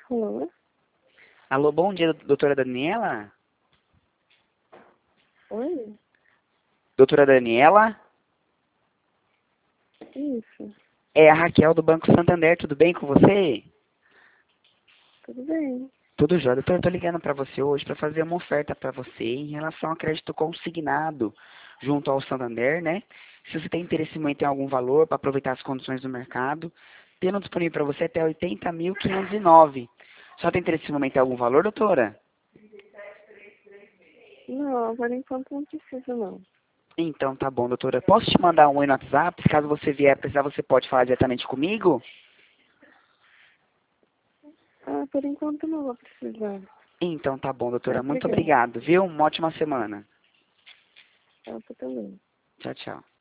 Alô? Alô, bom dia, doutora Daniela? Oi? Doutora Daniela? Isso. É a Raquel do Banco Santander, tudo bem com você? Tudo bem? Tudo jóia. Doutora, eu tô ligando para você hoje para fazer uma oferta para você em relação ao crédito consignado junto ao Santander, né? Se você tem interesse muito em algum valor para aproveitar as condições do mercado, tendo disponível para você até 80.509. Só tem interesse em momento em algum valor, doutora? Não, por enquanto não preciso, não. Então tá bom, doutora. Posso te mandar um oi no WhatsApp? Caso você vier precisar, você pode falar diretamente comigo? Ah, por enquanto não vou precisar. Então tá bom, doutora. Mas Muito obrigada. obrigado, viu? Uma ótima semana. Eu também. Tchau, tchau.